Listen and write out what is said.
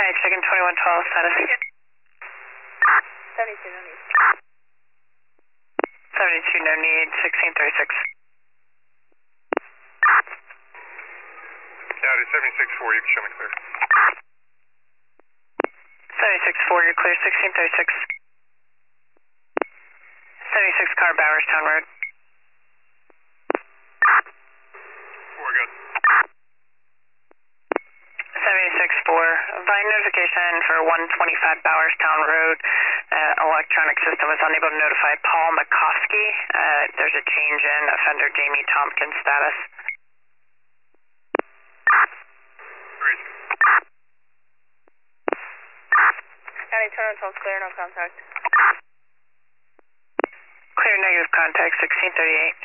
checking 2112 status. 72, no need. 72, no need, 1636. County 76-4, you can show me clear. 76-4, you're clear, 1636. 76 car, Bowerstown Road. 4, good. 76-4, by notification for 125 Bowerstown Road, electronic system was unable to notify Paul McCoskey. There's a change in offender Jamie Tompkins status. County 2112 clear, no contact. Clear, negative contact, 1638.